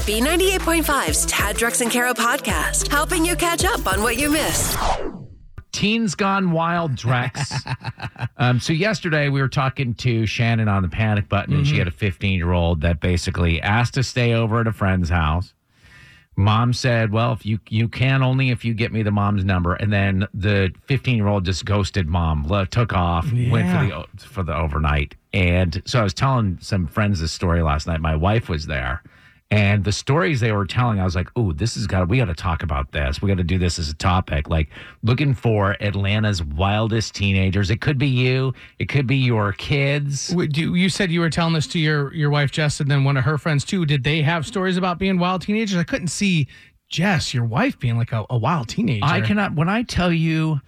B98.5's Tad, Drex, and Kara podcast, helping you catch up on what you missed. Teens Gone Wild, Drex. So yesterday we were talking to Shannon on the panic button, and she had a 15-year-old that basically asked to stay over at a friend's house. Mom said, well, if you can only if you get me the mom's number. And then the 15-year-old just ghosted mom, took off, went for the overnight. And so I was telling some friends this story last night. My wife was there. And the stories they were telling, I was like, "Ooh, we got to talk about this. We got to do this as a topic." Like looking for Atlanta's wildest teenagers. It could be you. It could be your kids. You said you were telling this to your wife Jess, and then one of her friends too. Did they have stories about being wild teenagers? I couldn't see Jess, your wife, being like a wild teenager. I cannot. When I tell you,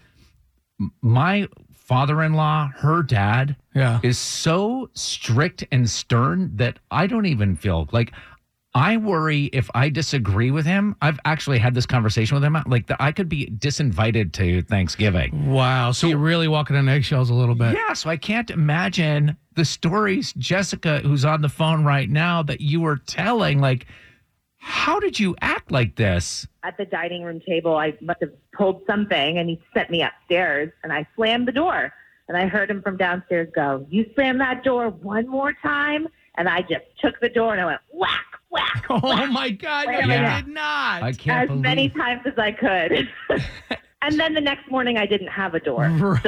my father-in-law, her dad, is so strict and stern that I don't even feel like. I worry if I disagree with him. I've actually had this conversation with him. Like I could be disinvited to Thanksgiving. Wow. So you're really walking on eggshells a little bit. Yeah. So I can't imagine the stories, Jessica, who's on the phone right now, that you were telling. Like, how did you act like this? At the dining room table, I must have pulled something, and he sent me upstairs, and I slammed the door. And I heard him from downstairs go, "You slam that door one more time." And I just took the door and I went whack, whack. Oh, whack. my God. No, you did not. I can't believe. Many times as I could. And then the next morning I didn't have a door. Right.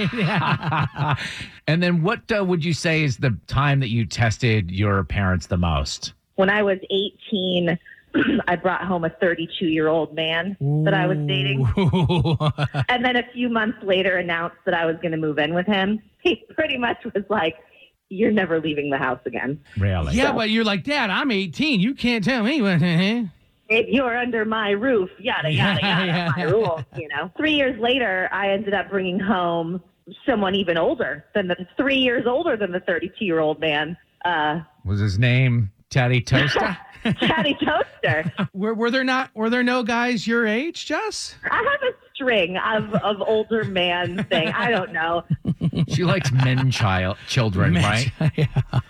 So. And then what would you say is the time that you tested your parents the most? When I was 18, I brought home a 32-year-old man that I was dating. And then a few months later announced that I was going to move in with him. He pretty much was like, "You're never leaving the house again." Really? Yeah, but you're like, "Dad, I'm 18. You can't tell me what." If you're under my roof, yada, yada, yada, my rules, 3 years later, I ended up bringing home someone even older than 3 years older than the 32-year-old man. Was his name Taddy Toaster? Taddy Toaster. Were there no guys your age, Jess? I have a string of older man thing. I don't know. She likes children, right? Yeah.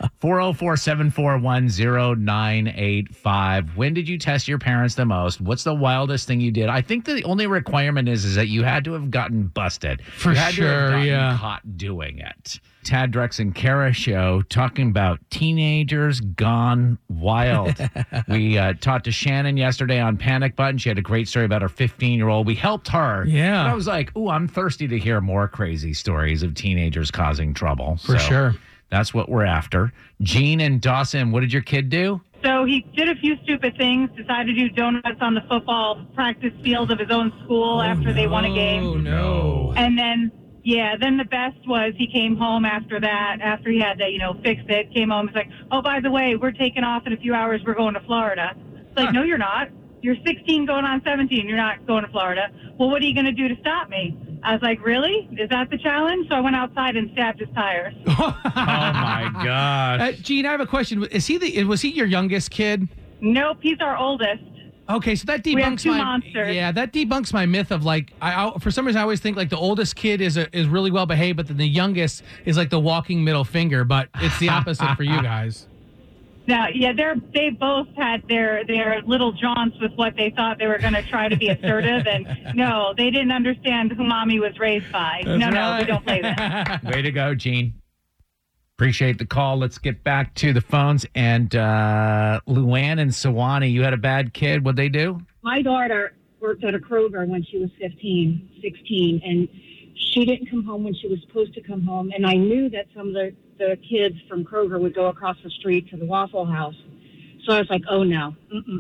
404-741-0985. When did you test your parents the most? What's the wildest thing you did? I think the only requirement is that you had to have gotten busted. For you had sure, to have gotten yeah. caught doing it. Tad, Drex, and Kara show talking about teenagers gone wild. We talked to Shannon yesterday on Panic Button. She had a great story about her 15-year-old. We helped her. Yeah. And I was like, "Ooh, I'm thirsty to hear more crazy stories of teenagers causing trouble." For sure. That's what we're after. Gene and Dawson, what did your kid do? So he did a few stupid things, decided to do donuts on the football practice field of his own school after they won a game. Oh, no. And then the best was he came home after that, after he had to, fix it, came home, he's like, "Oh, by the way, we're taking off in a few hours, we're going to Florida." It's like, "No, you're not. You're 16 going on 17. You're not going to Florida." "Well, what are you going to do to stop me?" I was like, "Really? Is that the challenge?" So I went outside and stabbed his tires. Oh, my gosh. Gene, I have a question. Was he your youngest kid? Nope, he's our oldest. Okay, so that We have debunks two monsters. that debunks my myth of like for some reason I always think like the oldest kid is really well behaved, but then the youngest is like the walking middle finger. But it's the opposite for you guys. Now, yeah, they both had their little jaunts with what they thought they were going to try to be assertive, and no, they didn't understand who mommy was raised by. That's No, right. we don't play that. Way to go, Gene. Appreciate the call. Let's get back to the phones. And Luann and Sewanee, you had a bad kid. What'd they do? My daughter worked at a Kroger when she was 15, 16, and she didn't come home when she was supposed to come home. And I knew that some of the kids from Kroger would go across the street to the Waffle House. So I was like, "Oh, no.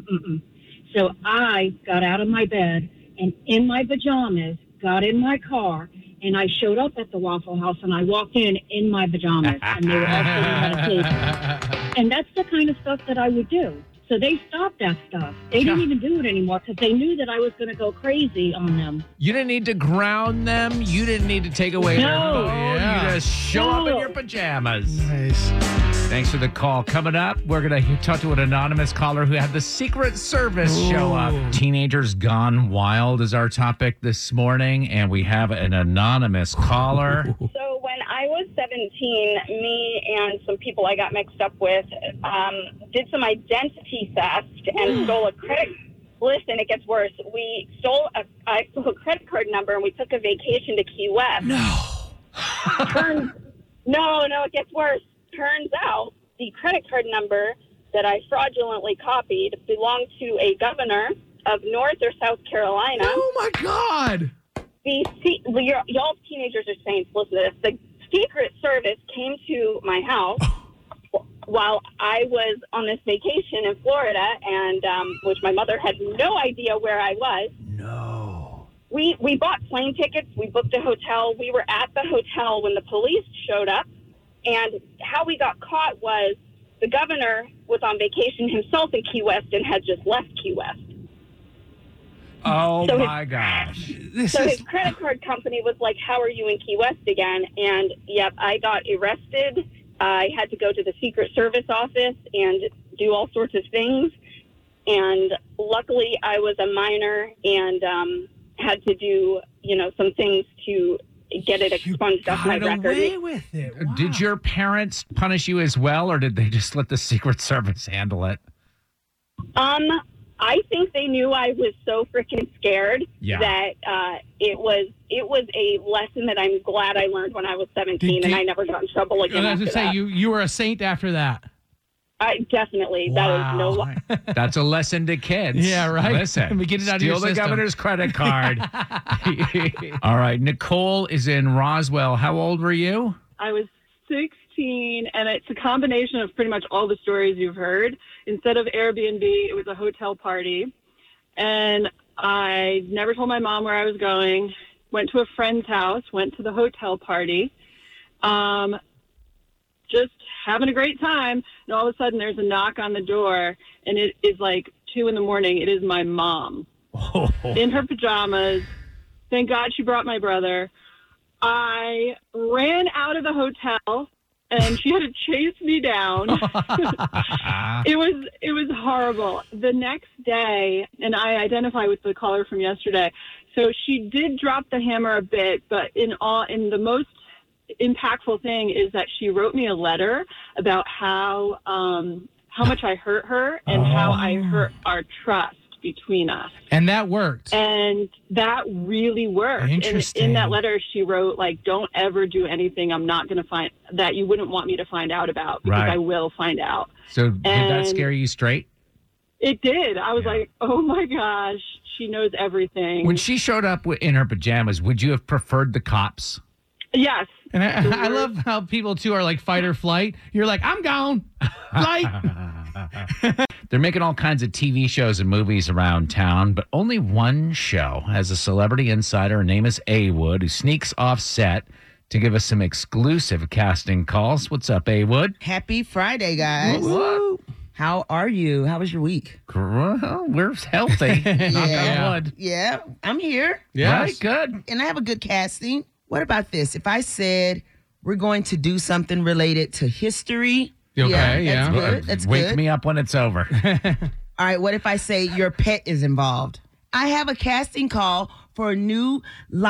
So I got out of my bed and in my pajamas, got in my car, and I showed up at the Waffle House, and I walked in my pajamas, and they were all sitting at a table. And that's the kind of stuff that I would do. So they stopped that stuff. They didn't even do it anymore because they knew that I was going to go crazy on them. You didn't need to ground them. You didn't need to take away their phone. Yeah. You just show up in your pajamas. Nice. Thanks for the call. Coming up, we're going to talk to an anonymous caller who had the Secret Service show up. Teenagers Gone Wild is our topic this morning, and we have an anonymous caller. So when I was 17, 17, me and some people I got mixed up with did some identity theft and stole a credit. Listen, it gets worse. I stole a credit card number and we took a vacation to Key West. No, it gets worse. Turns out the credit card number that I fraudulently copied belonged to a governor of North or South Carolina. Oh my God! Y'all teenagers are saints. Listen to this. The Secret Service came to my house while I was on this vacation in Florida, and which my mother had no idea where I was. No. We bought plane tickets. We booked a hotel. We were at the hotel when the police showed up, and how we got caught was the governor was on vacation himself in Key West and had just left Key West. Oh, my gosh. So his credit card company was like, how are you in Key West again? And, yep, I got arrested. I had to go to the Secret Service office and do all sorts of things. And luckily, I was a minor and had to do, some things to get it expunged off my record. Away with it. Wow. Did your parents punish you as well, or did they just let the Secret Service handle it? I think they knew I was so freaking scared that it was a lesson that I'm glad I learned when I was 17, and I never got in trouble again. I was going to say, you were a saint after that. Definitely. Wow. That is no lie. That's a lesson to kids. Yeah, right. Listen, We get it out of your steal the system. governor's credit card. All right, Nicole is in Roswell. How old were you? I was 16, and it's a combination of pretty much all the stories you've heard. Instead of Airbnb, it was a hotel party, and I never told my mom where I was going. Went to a friend's house, went to the hotel party, just having a great time, and all of a sudden there's a knock on the door, and it is like 2 a.m. It is my mom in her pajamas. Thank God she brought my brother. I ran out of the hotel, and she had to chase me down. It was horrible. The next day, and I identify with the caller from yesterday, so she did drop the hammer a bit, but in the most impactful thing is that she wrote me a letter about how much I hurt her and how I hurt our trust between us. And that worked. And that really worked. Interesting. And in that letter, she wrote, don't ever do anything I'm not going to find that you wouldn't want me to find out about, because I will find out. So did that scare you straight? It did. I was like, oh my gosh, she knows everything. When she showed up in her pajamas, would you have preferred the cops? Yes. And I love how people, too, are like fight or flight. You're like, I'm gone. Flight. They're making all kinds of TV shows and movies around town, but only one show has a celebrity insider. Her name is A. Wood, who sneaks off set to give us some exclusive casting calls. What's up, A. Wood? Happy Friday, guys. Whoa. How are you? How was your week? Well, we're healthy. Knock on wood. Yeah, I'm here. Yes. Right, good. And I have a good casting. What about this? If I said we're going to do something related to history. Okay, yeah. That's good. That's Wake good. me up when it's over. All right, what if I say your pet is involved? I have a casting call for a new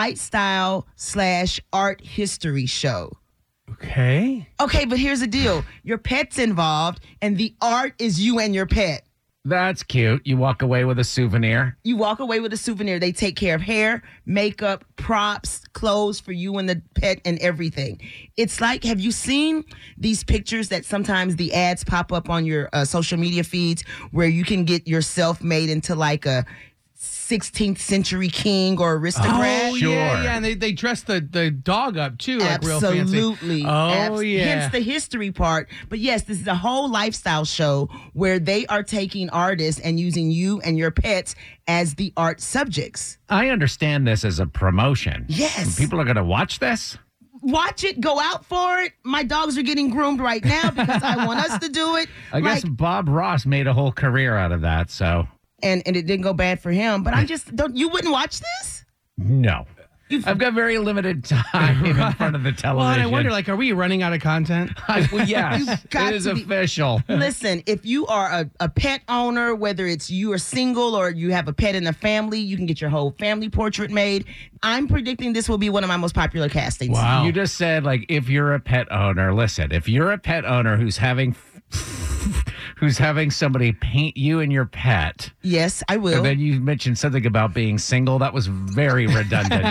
lifestyle/art history show. Okay. Okay, but here's the deal. Your pet's involved, and the art is you and your pet. That's cute. You walk away with a souvenir. You walk away with a souvenir. They take care of hair, makeup, props, clothes for you and the pet and everything. It's like, have you seen these pictures that sometimes the ads pop up on your social media feeds where you can get yourself made into like a 16th century king or aristocrat? Oh, Sure. yeah. And they dress the dog up, too, like real fancy. Absolutely. Oh, yeah. Hence the history part. But yes, this is a whole lifestyle show where they are taking artists and using you and your pets as the art subjects. I understand this as a promotion. Yes. People are going to watch this? Watch it, go out for it. My dogs are getting groomed right now because I want us to do it. I guess Bob Ross made a whole career out of that, so... And it didn't go bad for him. But you wouldn't watch this? No. I've got very limited time in front of the television. Well, and I wonder, like, are we running out of content? Well, yes, You've got it is to be- official. Listen, if you are a pet owner, whether it's you are single or you have a pet in the family, you can get your whole family portrait made. I'm predicting this will be one of my most popular castings. Wow. You just said, like, if you're a pet owner, listen, if you're a pet owner who's having somebody paint you and your pet, Yes, I will. and then you mentioned something about being single, that was very redundant.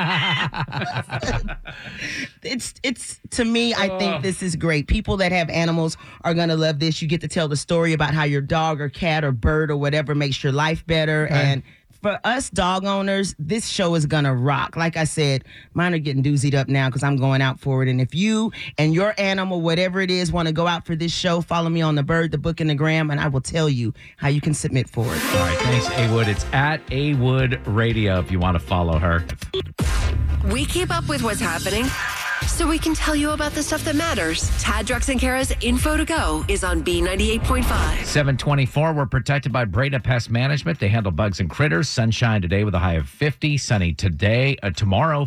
It's to me, I think this is great. People that have animals are going to love this. You get to tell the story about how your dog or cat or bird or whatever makes your life better. And for us dog owners, this show is going to rock. Like I said, mine are getting doozied up now because I'm going out for it. And if you and your animal, whatever it is, want to go out for this show, follow me on the Bird, the Book, and the Gram, and I will tell you how you can submit for it. All right, thanks, A Wood. It's at A Wood Radio if you want to follow her. We keep up with what's happening so we can tell you about the stuff that matters. Tad, Drex, and Kara's Info to Go is on B98.5. 724, we're protected by Breda Pest Management. They handle bugs and critters. Sunshine today with a high of 50. Sunny today, tomorrow,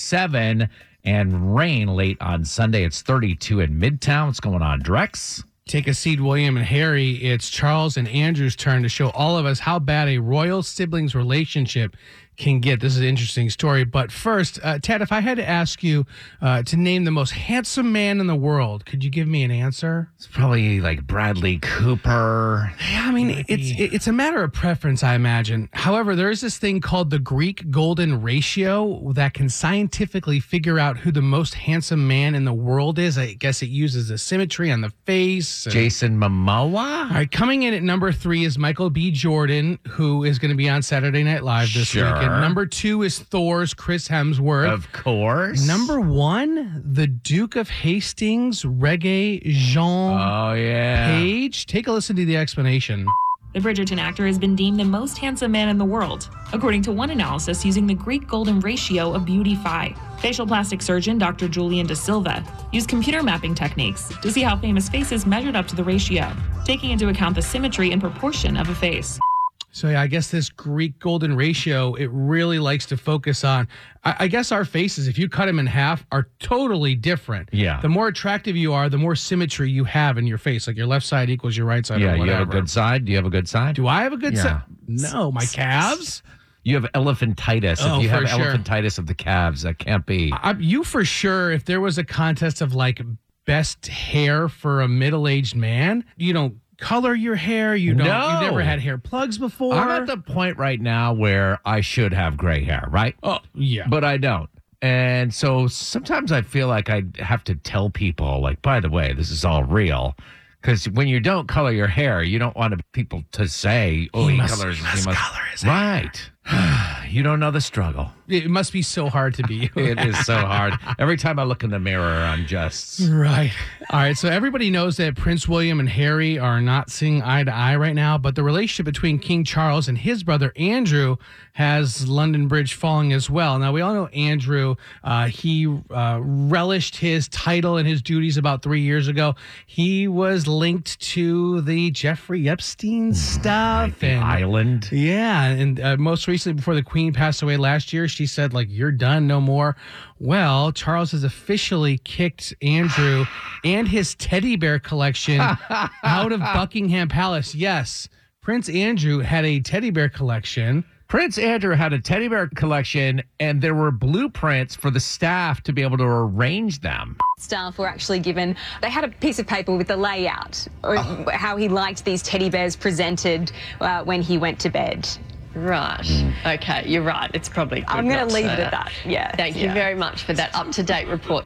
57. And rain late on Sunday. It's 32 in Midtown. What's going on, Drex? Take a seat, William and Harry. It's Charles and Andrew's turn to show all of us how bad a royal siblings relationship can get. This is an interesting story. But first, Ted, if I had to ask you to name the most handsome man in the world, could you give me an answer? It's probably like Bradley Cooper. Yeah, I mean, it's a matter of preference, I imagine. However, there is this thing called the Greek Golden Ratio that can scientifically figure out who the most handsome man in the world is. I guess it uses the symmetry on the face. Jason Momoa? All right, coming in at number 3 is Michael B. Jordan, who is going to be on Saturday Night Live this Sure. weekend. Number 2 is Thor's Chris Hemsworth. Of course. Number 1, the Duke of Hastings, Reggae Jean Oh, yeah. Page. Take a listen to the explanation. The Bridgerton actor has been deemed the most handsome man in the world, according to one analysis using the Greek Golden Ratio of Beautify. Facial plastic surgeon Dr. Julian Da Silva used computer mapping techniques to see how famous faces measured up to the ratio, taking into account the symmetry and proportion of a face. So yeah, I guess this Greek Golden Ratio, it really likes to focus on, I guess our faces, if you cut them in half, are totally different. Yeah. The more attractive you are, the more symmetry you have in your face. Like your left side equals your right side or Yeah, whatever. you have a good side? Do you have a good side? Do I have a good Yeah. side? No, my calves? You have elephantitis. Oh, If you have for sure. elephantitis of the calves, that can't be. You for sure, if there was a contest of like best hair for a middle-aged man, you don't color your hair. You don't. No. You've never had hair plugs before. I'm at the point right now where I should have gray hair, right? Oh, yeah. But I don't. And so sometimes I feel like I have to tell people, like, by the way, this is all real. Because when you don't color your hair, you don't want people to say, oh, he colors. He must color his hair. Right. You don't know the struggle. It must be so hard to be you. It is so hard. Every time I look in the mirror, I'm just. Right. All right. So everybody knows that Prince William and Harry are not seeing eye to eye right now, but the relationship between King Charles and his brother Andrew has London Bridge falling as well. Now, we all know Andrew, he relished his title and his duties about 3 years ago. He was linked to the Jeffrey Epstein stuff. The island. Yeah. And most recently, before the Queen passed away last year, she said, like, you're done, no more. Well, Charles has officially kicked Andrew and his teddy bear collection out of Buckingham Palace. Yes, Prince Andrew had a teddy bear collection. Prince Andrew had a teddy bear collection, and there were blueprints for the staff to be able to arrange them. Staff were actually given, they had a piece of paper with the layout, or how he liked these teddy bears presented when he went to bed. Right. Okay, you're right. It's probably good. I'm going not to leave it at that. Yeah. Thank you very much for that up-to-date report.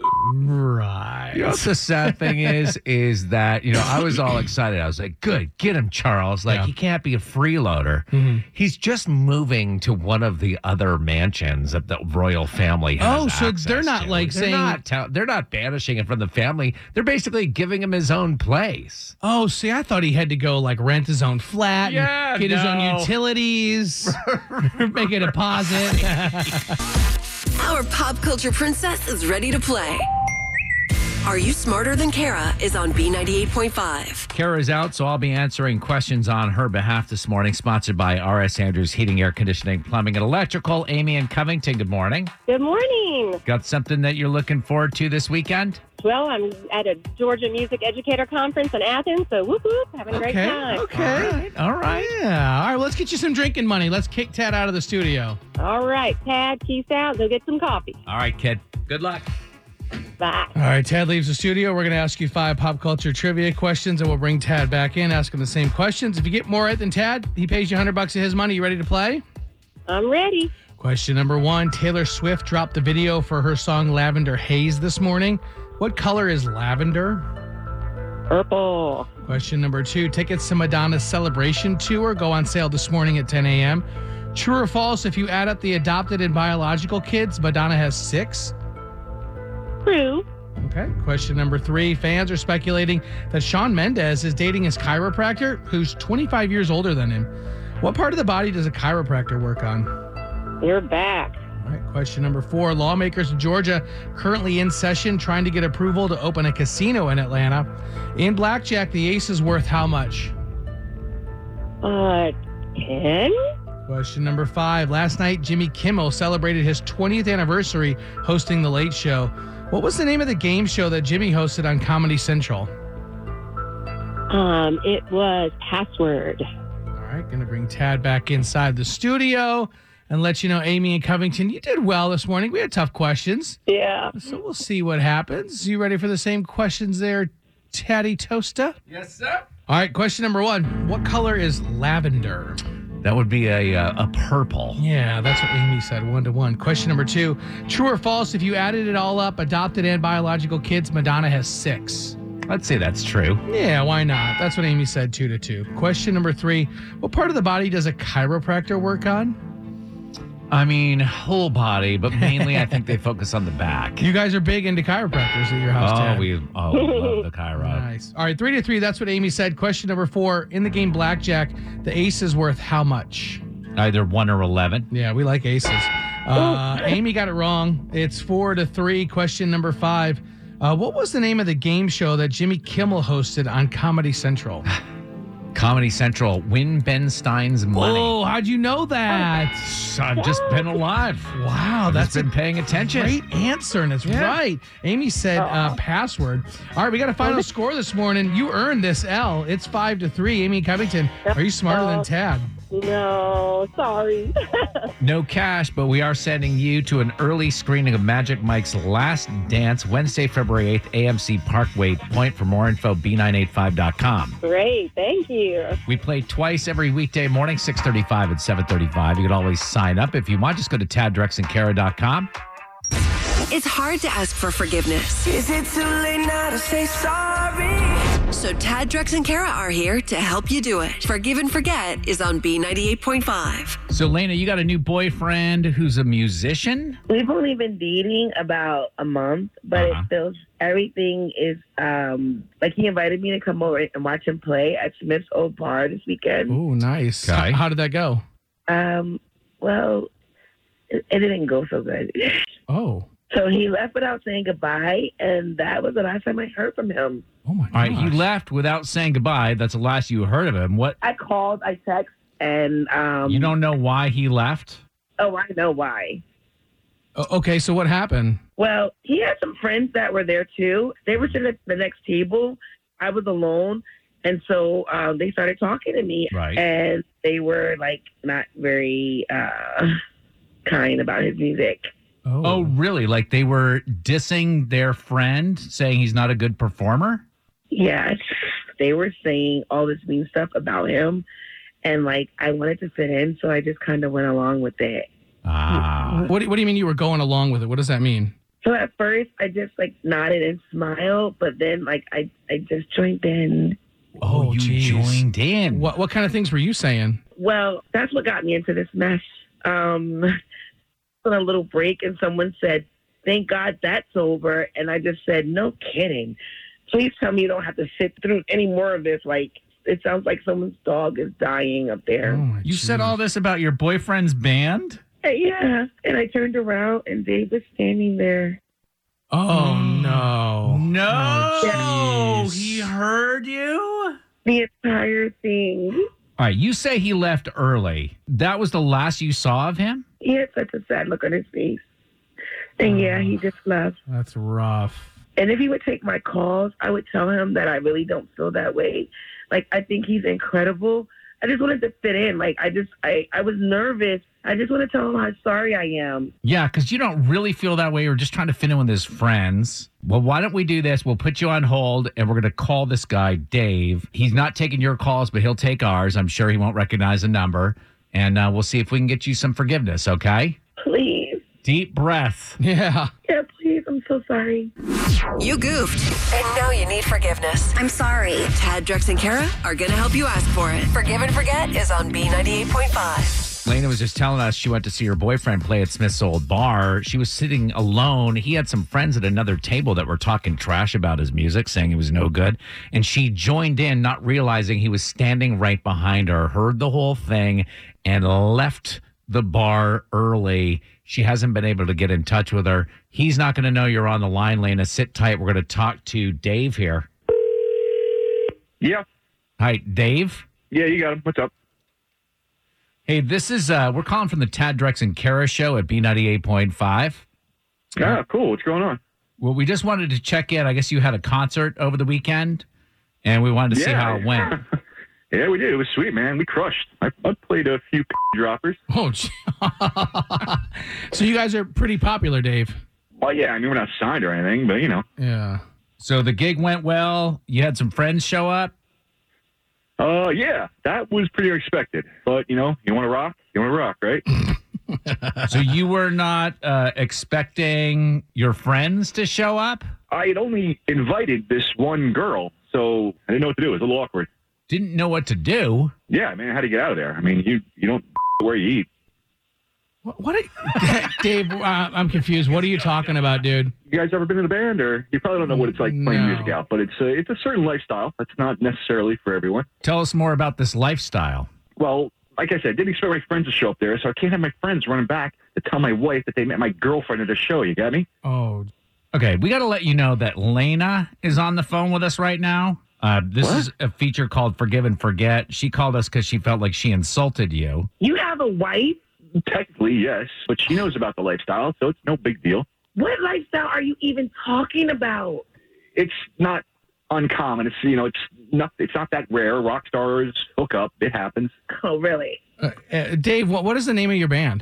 Right. You know what the sad thing is that, you know, I was all excited. I was like, good, get him, Charles. Like, he can't be a freeloader. He's just moving to one of the other mansions that the royal family has. Oh, so access they're not to. like They're saying. they're not banishing him from the family. They're basically giving him his own place. Oh, see, I thought he had to go like rent his own flat, and get his own utilities, make a deposit. Our pop culture princess is ready to play. Are You Smarter Than Kara is on B98.5. Kara's out, so I'll be answering questions on her behalf this morning. Sponsored by R.S. Andrews Heating, Air Conditioning, Plumbing, and Electrical. Amy in Covington, good morning. Good morning. Got something that you're looking forward to this weekend? Well, I'm at a Georgia Music Educator Conference in Athens, so whoop whoop, having a great time. Okay. All right. Yeah. All right, let's get you some drinking money. Let's kick Tad out of the studio. All right, Tad, peace out. Go get some coffee. All right, kid. Good luck. Bye. All right, Tad leaves the studio. We're going to ask you 5 pop culture trivia questions, and we'll bring Tad back in, ask him the same questions. If you get more right than Tad, he pays you $100 of his money. You ready to play? I'm ready. Question number 1. Taylor Swift dropped the video for her song Lavender Haze this morning. What color is lavender? Purple. Question number 2. Tickets to Madonna's Celebration Tour go on sale this morning at 10 a.m. True or false, if you add up the adopted and biological kids, Madonna has 6? True. Okay. Question number 3. Fans are speculating that Shawn Mendes is dating his chiropractor, who's 25 years older than him. What part of the body does a chiropractor work on? You're back. All right. Question number 4. Lawmakers in Georgia currently in session trying to get approval to open a casino in Atlanta. In blackjack, the ace is worth how much? 10? Question number 5. Last night, Jimmy Kimmel celebrated his 20th anniversary hosting The Late Show. What was the name of the game show that Jimmy hosted on Comedy Central? It was Password. All right, going to bring Tad back inside the studio and let you know, Amy in Covington, you did well this morning. We had tough questions. Yeah. So we'll see what happens. You ready for the same questions there, Taddy Toasta? Yes, sir. All right, question number 1. What color is lavender? That would be a purple. Yeah, that's what Amy said, 1-1. Question number 2. True or false, if you added it all up, adopted and biological kids, Madonna has 6? Let's say that's true. Yeah, why not? That's what Amy said, 2-2. Question number 3. What part of the body does a chiropractor work on? I mean, whole body, but mainly I think they focus on the back. You guys are big into chiropractors at your house, Tad. We love the chiro. Nice. All right, 3-3. That's what Amy said. Question number 4. In the game blackjack, the ace is worth how much? Either 1 or 11. Yeah, we like aces. Amy got it wrong. It's 4-3. Question number 5. What was the name of the game show that Jimmy Kimmel hosted on Comedy Central? Comedy Central, Win Ben Stein's Money. Oh, how'd you know that? I've just been alive. Wow, that's been paying attention. Great answer, and it's right. Amy said Password. All right, we got a final score this morning. You earned this L. It's 5-3. Amy Covington, are you smarter than Tad? No, sorry. No cash, but we are sending you to an early screening of Magic Mike's Last Dance, Wednesday, February 8th, AMC Parkway Point. For more info, B985.com. Great, thank you. We play twice every weekday morning, 6:35 and 7:35. You can always sign up if you want. Just go to TadDrexandKara.com. It's hard to ask for forgiveness. Is it too late now to say sorry? So Tad, Drex, and Kara are here to help you do it. Forgive and Forget is on B98.5. So, Lena, you got a new boyfriend who's a musician? We've only been dating about a month, but it feels everything is like he invited me to come over and watch him play at Smith's Old Bar this weekend. Oh, nice. Okay. How did that go? Well, it didn't go so good. Oh. So he left without saying goodbye, and that was the last time I heard from him. Oh, my God. All right, he left without saying goodbye. That's the last you heard of him. What? I called, I texted, and... you don't know why he left? Oh, I know why. Okay, so what happened? Well, he had some friends that were there, too. They were sitting at the next table. I was alone, and so they started talking to me. Right. And they were, like, not very kind about his music. Oh, really? Like they were dissing their friend, saying he's not a good performer? Yes. They were saying all this mean stuff about him. And, like, I wanted to fit in, so I just kind of went along with it. What do you mean you were going along with it? What does that mean? So at first, I just, like, nodded and smiled, but then, like, I just joined in. Oh, you joined in. What kind of things were you saying? Well, that's what got me into this mess. On a little break, and someone said, "Thank God that's over." And I just said, "No kidding. Please tell me you don't have to sit through any more of this. Like, it sounds like someone's dog is dying up there." You said all this about your boyfriend's band? Yeah. And I turned around, and Dave was standing there. Oh, no. No, Oh, he heard you? The entire thing. All right, you say he left early. That was the last you saw of him? He had such a sad look on his face. And yeah, he just left. That's rough. And if he would take my calls, I would tell him that I really don't feel that way. Like, I think he's incredible. I just wanted to fit in. Like, I was nervous. I just want to tell him how sorry I am. Yeah, because you don't really feel that way. You're just trying to fit in with his friends. Well, why don't we do this? We'll put you on hold, and we're going to call this guy, Dave. He's not taking your calls, but he'll take ours. I'm sure he won't recognize the number. And we'll see if we can get you some forgiveness, okay? Please. Deep breath. Yeah. Yeah, please. I'm so sorry. You goofed, and now you need forgiveness. I'm sorry. Tad, Drex, and Kara are going to help you ask for it. Forgive and Forget is on B98.5. Lena was just telling us she went to see her boyfriend play at Smith's Old Bar. She was sitting alone. He had some friends at another table that were talking trash about his music, saying he was no good. And she joined in, not realizing he was standing right behind her, heard the whole thing, and left the bar early. She hasn't been able to get in touch with her. He's not going to know you're on the line, Lena. Sit tight. We're going to talk to Dave here. Yeah. Hi, Dave? Yeah, you got him. What's up? Hey, this is, we're calling from the Tad, Drex, and Kara show at B98.5. Yeah, cool. What's going on? Well, we just wanted to check in. I guess you had a concert over the weekend, and we wanted to see how it went. Yeah, we did. It was sweet, man. We crushed. I played a few droppers. Oh, so you guys are pretty popular, Dave. Well, yeah. I mean, we're not signed or anything, but, you know. Yeah. So the gig went well. You had some friends show up? Yeah. That was pretty unexpected. But, you know, you want to rock? You want to rock, right? So you were not expecting your friends to show up? I had only invited this one girl, so I didn't know what to do. It was a little awkward. Didn't know what to do? Yeah, man, how to get out of there. I mean, you don't where you eat. What Dave, I'm confused. What are you talking about, dude? You guys ever been in a band? Or you probably don't know what it's like playing music out, but it's a certain lifestyle. That's not necessarily for everyone. Tell us more about this lifestyle. Well, like I said, I didn't expect my friends to show up there, so I can't have my friends running back to tell my wife that they met my girlfriend at a show. You got me? Oh. Okay, we got to let you know that Lena is on the phone with us right now. This is a feature called Forgive and Forget. She called us because she felt like she insulted you. You have a wife? Technically, yes, but she knows about the lifestyle, so it's no big deal. What lifestyle are you even talking about? It's not uncommon. It's it's not that rare. Rock stars hook up. It happens. Oh, really? Dave, what is the name of your band?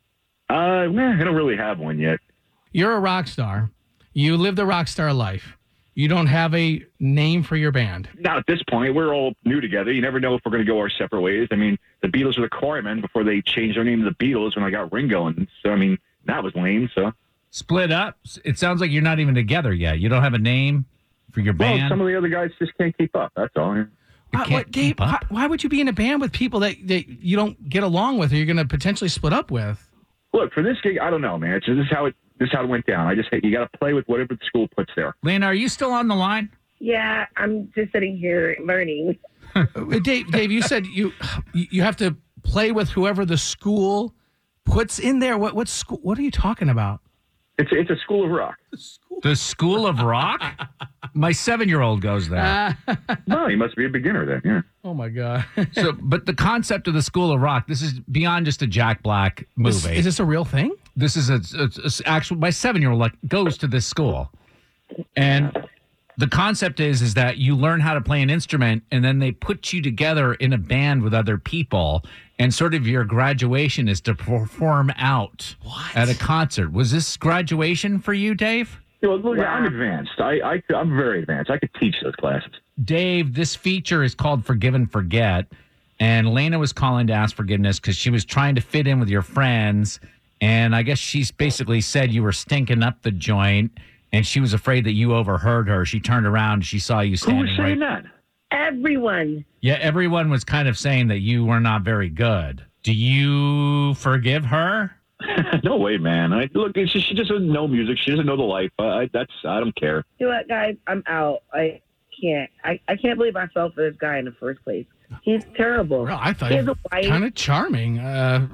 I don't really have one yet. You're a rock star. You live the rock star life. You don't have a name for your band. Not at this point. We're all new together. You never know if we're going to go our separate ways. I mean, the Beatles were the Quarrymen before they changed their name to the Beatles when I got Ringo. And so, I mean, that was lame. So split up. It sounds like you're not even together yet. You don't have a name for your band. Well, some of the other guys just can't keep up. That's all. Dave, why would you be in a band with people that you don't get along with or you're going to potentially split up with? Look, for this gig, I don't know, man. This is how it went down. You got to play with whatever the school puts there. Lena, are you still on the line? Yeah, I'm just sitting here learning. Dave, you said you have to play with whoever the school puts in there. What school? What are you talking about? It's a school of rock. The School of Rock? My 7-year-old goes there. No, you must be a beginner then. Yeah. Oh my God. But the concept of the School of Rock, this is beyond just a Jack Black movie. Is this a real thing? This is a actual. My 7-year-old goes to this school, and the concept is that you learn how to play an instrument, and then they put you together in a band with other people, and sort of your graduation is to perform out at a concert. Was this graduation for you, Dave? Well, look, I'm advanced. I'm very advanced. I could teach those classes. Dave, this feature is called Forgive and Forget, and Lena was calling to ask forgiveness because she was trying to fit in with your friends. And I guess she's basically said you were stinking up the joint, and she was afraid that you overheard her. She turned around, she saw you standing. Who was saying that? Everyone. Yeah, everyone was kind of saying that you were not very good. Do you forgive her? No way, man. Look, she doesn't know music. She doesn't know the life. I don't care. You know what, guys? I'm out. I can't believe I fell for this guy in the first place. He's terrible. Well, I thought he he has was a wife. kind of charming. Oh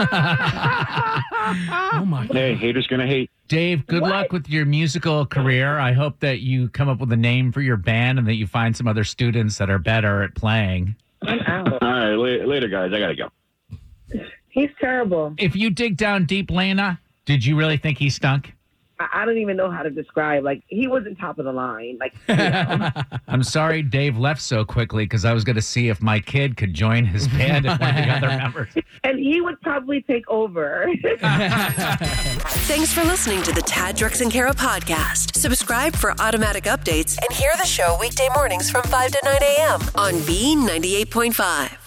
my God. Hey, haters gonna hate. Dave, good luck with your musical career. I hope that you come up with a name for your band and that you find some other students that are better at playing. I'm out. All right, later, guys. I gotta go. He's terrible. If you dig down deep, Lena, did you really think he stunk? I don't even know how to describe. Like, he wasn't top of the line. Like, you know. I'm sorry Dave left so quickly because I was going to see if my kid could join his band and one of the other members. And he would probably take over. Thanks for listening to the Tad, Drex, and Kara podcast. Subscribe for automatic updates and hear the show weekday mornings from 5 to 9 a.m. on B98.5.